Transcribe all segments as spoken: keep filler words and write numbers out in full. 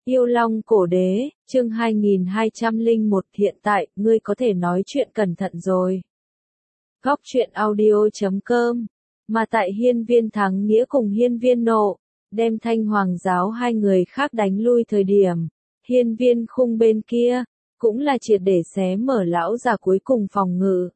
Yêu Long Cổ Đế, chương hai nghìn hai trăm lẻ một hiện tại, ngươi có thể nói chuyện cẩn thận rồi. Góc truyện audio chấm com, mà tại hiên viên thắng nghĩa cùng hiên viên nộ, đem Thanh Hoàng giáo hai người khác đánh lui thời điểm, hiên viên khung bên kia, cũng là triệt để xé mở lão già cuối cùng phòng ngự.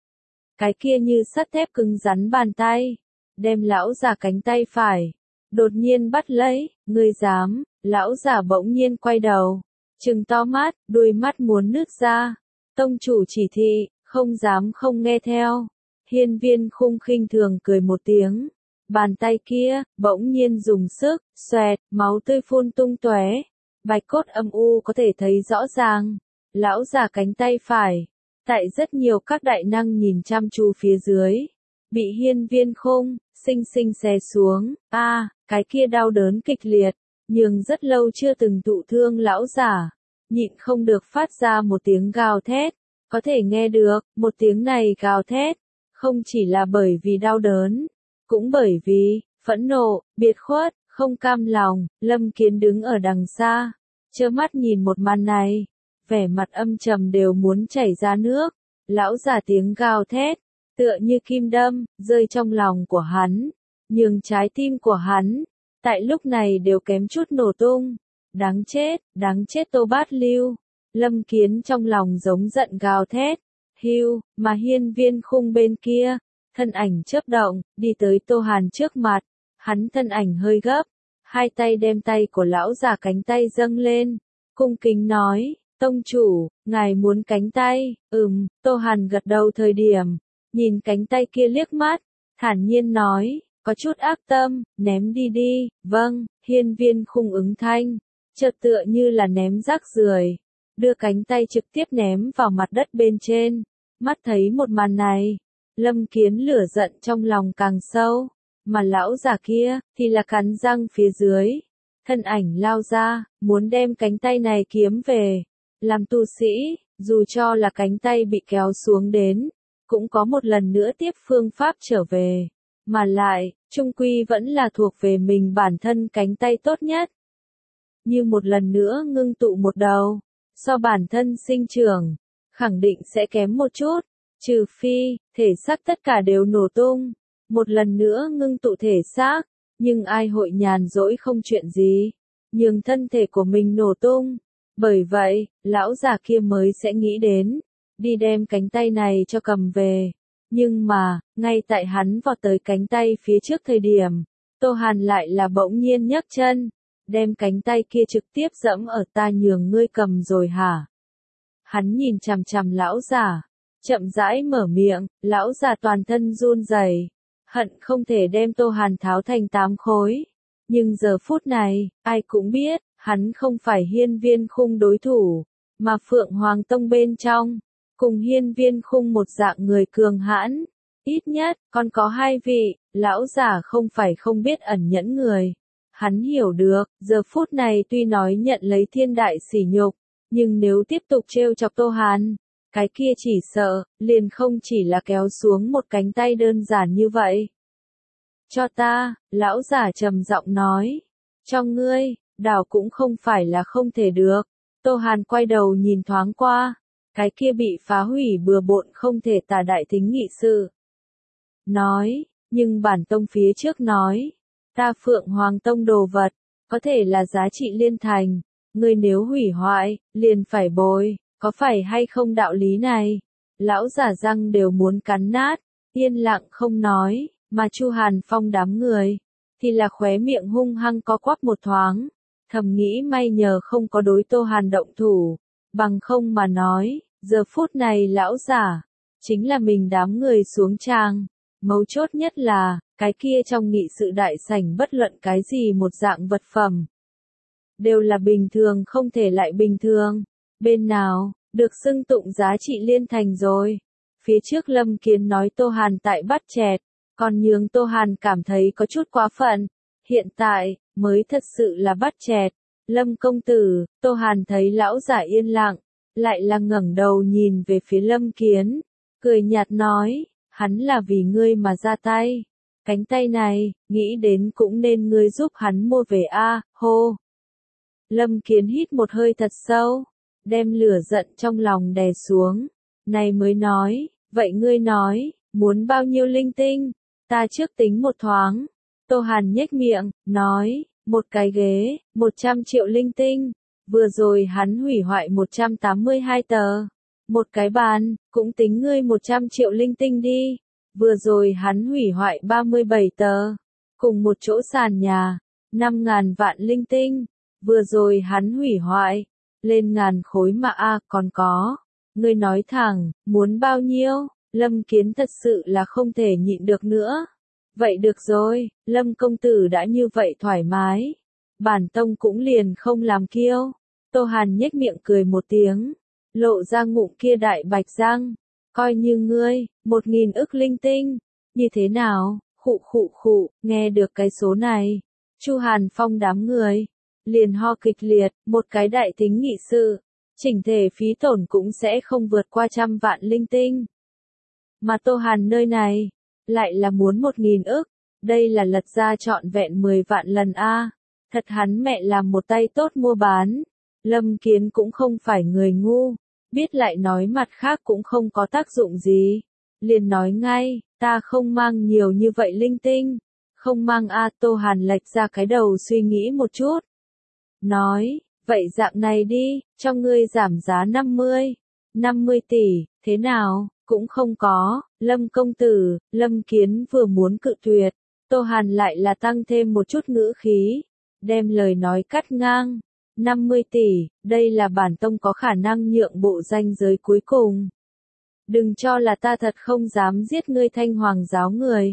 Cái kia như sắt thép cứng rắn bàn tay, đem lão già cánh tay phải, đột nhiên bắt lấy, ngươi dám, lão già bỗng nhiên quay đầu, trừng to mắt, đuôi mắt muốn nứt ra, tông chủ chỉ thị, không dám không nghe theo, hiên viên khung khinh thường cười một tiếng, bàn tay kia, bỗng nhiên dùng sức, xoẹt, máu tươi phun tung tóe, bạch cốt âm u có thể thấy rõ ràng, lão già cánh tay phải, tại rất nhiều các đại năng nhìn chăm chú phía dưới, bị hiên viên khung, sinh sinh xé xuống, a à, cái kia đau đớn kịch liệt, nhưng rất lâu chưa từng thụ thương lão giả, nhịn không được phát ra một tiếng gào thét, có thể nghe được, một tiếng này gào thét, không chỉ là bởi vì đau đớn, cũng bởi vì, phẫn nộ, biệt khuất, không cam lòng, Lâm Kiến đứng ở đằng xa, trơ mắt nhìn một màn này, vẻ mặt âm trầm đều muốn chảy ra nước, lão giả tiếng gào thét, tựa như kim đâm, rơi trong lòng của hắn, nhưng trái tim của hắn, tại lúc này đều kém chút nổ tung, đáng chết, đáng chết Tô Bát Lưu, Lâm Kiến trong lòng giống giận gào thét, hưu, mà hiên viên khung bên kia, thân ảnh chớp động, đi tới Tô Hàn trước mặt, hắn thân ảnh hơi gấp, hai tay đem tay của lão già cánh tay dâng lên, cung kính nói, tông chủ, ngài muốn cánh tay, ừm, Tô Hàn gật đầu thời điểm, nhìn cánh tay kia liếc mắt, thản nhiên nói, có chút ác tâm, ném đi đi, vâng, hiên viên khung ứng thanh, chợt tựa như là ném rác rưởi, đưa cánh tay trực tiếp ném vào mặt đất bên trên, mắt thấy một màn này, Lâm Kiến lửa giận trong lòng càng sâu, mà lão già kia, thì là cắn răng phía dưới, thân ảnh lao ra, muốn đem cánh tay này kiếm về, làm tu sĩ, dù cho là cánh tay bị kéo xuống đến, cũng có một lần nữa tiếp phương pháp trở về, mà lại, trung quy vẫn là thuộc về mình bản thân cánh tay tốt nhất. Như một lần nữa ngưng tụ một đầu, so bản thân sinh trưởng, khẳng định sẽ kém một chút, trừ phi, thể xác tất cả đều nổ tung, một lần nữa ngưng tụ thể xác, nhưng ai hội nhàn rỗi không chuyện gì, nhường thân thể của mình nổ tung, bởi vậy, lão già kia mới sẽ nghĩ đến, đi đem cánh tay này cho cầm về. Nhưng mà, ngay tại hắn vọt tới cánh tay phía trước thời điểm, Tô Hàn lại là bỗng nhiên nhấc chân, đem cánh tay kia trực tiếp dẫm ở ta nhường ngươi cầm rồi hả? Hắn nhìn chằm chằm lão già, chậm rãi mở miệng, lão già toàn thân run rẩy, hận không thể đem Tô Hàn tháo thành tám khối. Nhưng giờ phút này, ai cũng biết, hắn không phải hiên viên khung đối thủ, mà Phượng Hoàng Tông bên trong, cùng hiên viên khung một dạng người cường hãn, ít nhất, còn có hai vị, lão giả không phải không biết ẩn nhẫn người. Hắn hiểu được, giờ phút này tuy nói nhận lấy thiên đại sỉ nhục, nhưng nếu tiếp tục trêu chọc Tô Hàn, cái kia chỉ sợ, liền không chỉ là kéo xuống một cánh tay đơn giản như vậy. Cho ta, lão giả trầm giọng nói, cho ngươi, đảo cũng không phải là không thể được. Tô Hàn quay đầu nhìn thoáng qua, cái kia bị phá hủy bừa bộn không thể tả đại thính nghị sự. Nói, nhưng bản tông phía trước nói, ta Phượng Hoàng Tông đồ vật, có thể là giá trị liên thành, ngươi nếu hủy hoại, liền phải bồi, có phải hay không đạo lý này? Lão giả răng đều muốn cắn nát, yên lặng không nói, mà Chu Hàn Phong đám người, thì là khóe miệng hung hăng có quắp một thoáng, thầm nghĩ may nhờ không có đối Tô Hàn động thủ, bằng không mà nói, giờ phút này lão giả, chính là mình đám người xuống tràng, mấu chốt nhất là, cái kia trong nghị sự đại sảnh bất luận cái gì một dạng vật phẩm, đều là bình thường không thể lại bình thường, bên nào, được xưng tụng giá trị liên thành rồi. Phía trước Lâm Kiến nói Tô Hàn tại bắt chẹt, còn nhường Tô Hàn cảm thấy có chút quá phận, hiện tại, mới thật sự là bắt chẹt. Lâm công tử, Tô Hàn thấy lão giả yên lặng, lại là ngẩng đầu nhìn về phía Lâm Kiến, cười nhạt nói, hắn là vì ngươi mà ra tay, cánh tay này, nghĩ đến cũng nên ngươi giúp hắn mua về a, hô. Lâm Kiến hít một hơi thật sâu, đem lửa giận trong lòng đè xuống. Này mới nói, vậy ngươi nói, muốn bao nhiêu linh tinh? Ta trước tính một thoáng. Tô Hàn nhếch miệng, nói, một cái ghế, một trăm triệu linh tinh. Vừa rồi hắn hủy hoại một trăm tám mươi hai tờ. Một cái bàn, cũng tính ngươi một trăm triệu linh tinh đi. Vừa rồi hắn hủy hoại ba mươi bảy tờ. Cùng một chỗ sàn nhà, năm ngàn vạn linh tinh. Vừa rồi hắn hủy hoại, lên ngàn khối mà a còn có. Ngươi nói thẳng, muốn bao nhiêu? Lâm Kiến thật sự là không thể nhịn được nữa. Vậy được rồi, Lâm công tử đã như vậy thoải mái. Bản tông cũng liền không làm kiêu. Tô Hàn nhếch miệng cười một tiếng, lộ ra ngụm kia đại bạch răng. Coi như ngươi, một nghìn ức linh tinh. Như thế nào? Khụ khụ khụ, nghe được cái số này. Chu Hàn Phong đám người liền ho kịch liệt, một cái đại tính nghị sự. Chỉnh thể phí tổn cũng sẽ không vượt qua trăm vạn linh tinh. Mà Tô Hàn nơi này, lại là muốn một nghìn ức. Đây là lật ra trọn vẹn mười vạn lần a. Thật hắn mẹ làm một tay tốt mua bán. Lâm Kiến cũng không phải người ngu, biết lại nói mặt khác cũng không có tác dụng gì. Liền nói ngay, ta không mang nhiều như vậy linh tinh. Không mang a. Tô Hàn lệch ra cái đầu suy nghĩ một chút. Nói, vậy dạng này đi, cho ngươi giảm giá năm mươi. năm mươi tỷ, thế nào? Cũng không có. Lâm công tử, Lâm Kiến vừa muốn cự tuyệt. Tô Hàn lại là tăng thêm một chút ngữ khí, đem lời nói cắt ngang. năm mươi tỷ, đây là bản tông có khả năng nhượng bộ ranh giới cuối cùng. Đừng cho là ta thật không dám giết ngươi Thanh Hoàng giáo người.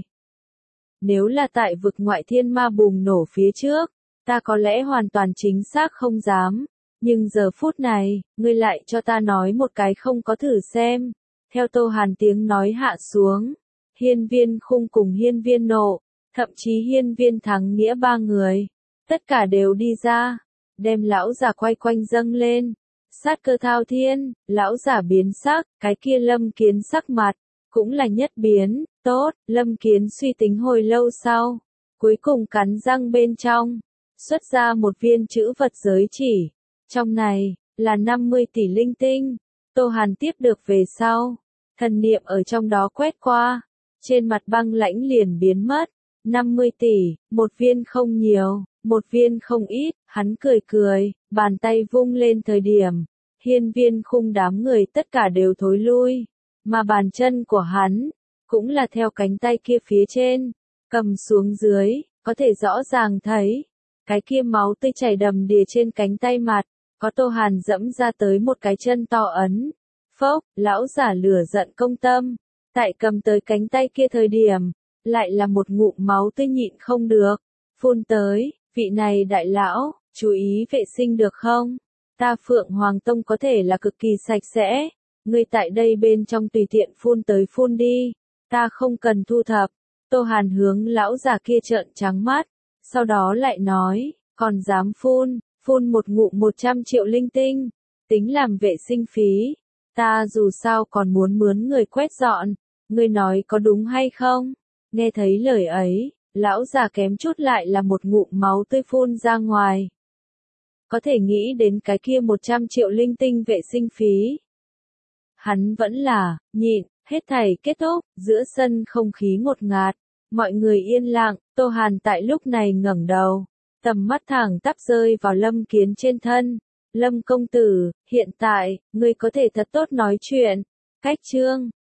Nếu là tại vực ngoại thiên ma bùng nổ phía trước, ta có lẽ hoàn toàn chính xác không dám. Nhưng giờ phút này, ngươi lại cho ta nói một cái không có thử xem. Theo Tô Hàn tiếng nói hạ xuống, Hiên Viên Khung cùng Hiên Viên Nộ, thậm chí Hiên Viên Thắng Nghĩa ba người, tất cả đều đi ra, đem lão giả quay quanh dâng lên. Sát cơ thao thiên, lão giả biến sắc, cái kia Lâm Kiến sắc mặt, cũng là nhất biến. Tốt, Lâm Kiến suy tính hồi lâu sau, cuối cùng cắn răng bên trong, xuất ra một viên chữ vật giới chỉ. Trong này, là năm mươi tỷ linh tinh. Tô Hàn tiếp được về sau, thần niệm ở trong đó quét qua, trên mặt băng lãnh liền biến mất. năm mươi tỷ, một viên không nhiều, một viên không ít. Hắn cười cười, bàn tay vung lên thời điểm, Hiên Viên Khung đám người tất cả đều thối lui, mà bàn chân của hắn cũng là theo cánh tay kia phía trên cầm xuống dưới, có thể rõ ràng thấy cái kia máu tươi chảy đầm đìa trên cánh tay mặt, có Tô Hàn dẫm ra tới một cái chân to ấn. Phốc, lão giả lửa giận công tâm, tại cầm tới cánh tay kia thời điểm, lại là một ngụm máu tươi nhịn không được, phun tới. Vị này đại lão, chú ý vệ sinh được không? Ta Phượng Hoàng Tông có thể là cực kỳ sạch sẽ, ngươi tại đây bên trong tùy tiện phun tới phun đi, ta không cần thu thập. Tô Hàn hướng lão già kia trợn trắng mắt, sau đó lại nói, còn dám phun, phun một ngụm một trăm triệu linh tinh, tính làm vệ sinh phí, ta dù sao còn muốn mướn người quét dọn, ngươi nói có đúng hay không? Nghe thấy lời ấy, lão già kém chút lại là một ngụm máu tươi phun ra ngoài. Có thể nghĩ đến cái kia một trăm triệu linh tinh vệ sinh phí. Hắn vẫn là, nhịn, hết thảy kết thúc, giữa sân không khí ngột ngạt, mọi người yên lặng. Tô Hàn tại lúc này ngẩng đầu, tầm mắt thẳng tắp rơi vào Lâm Kiến trên thân. Lâm công tử, hiện tại, ngươi có thể thật tốt nói chuyện. Cách chương